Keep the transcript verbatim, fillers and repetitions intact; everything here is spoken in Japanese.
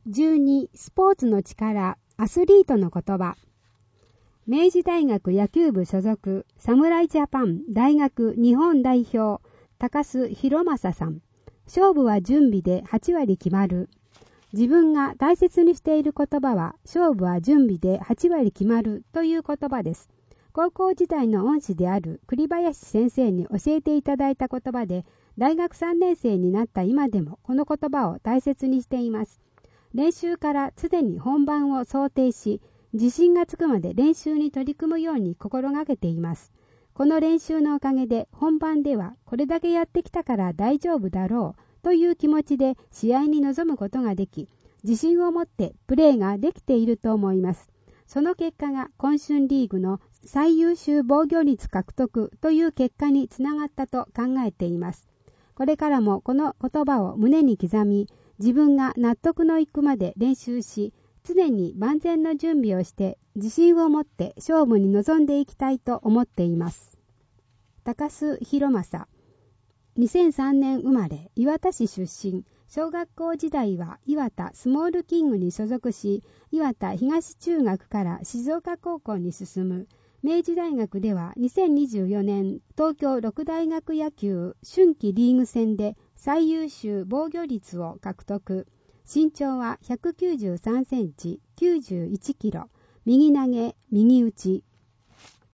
じゅうにスポーツの力、アスリートの言葉。明治大学野球部所属、侍ジャパン大学日本代表、高須博正さん。勝負は準備ではちわり決まる。自分が大切にしている言葉は、勝負は準備ではちわり決まるという言葉です。高校時代の恩師である栗林先生に教えていただいた言葉で、大学さんねん生になった今でもこの言葉を大切にしています。練習から常に本番を想定し、自信がつくまで練習に取り組むように心がけています。この練習のおかげで本番ではこれだけやってきたから大丈夫だろうという気持ちで試合に臨むことができ、自信を持ってプレーができていると思います。その結果が今春リーグの最優秀防御率獲得という結果につながったと考えています。これからもこの言葉を胸に刻み、自分が納得のいくまで練習し、常に万全の準備をして自信を持って勝負に臨んでいきたいと思っています。高須博正、にせんさんねん生まれ、岩田市出身。小学校時代は岩田スモールキングに所属し、岩田東中学から静岡高校に進む。明治大学ではにせんにじゅうよねん東京六大学野球春季リーグ戦で最優秀防御率を獲得。身長はひゃくきゅうじゅうさんセンチ、きゅうじゅういちキロ。右投げ、右打ち、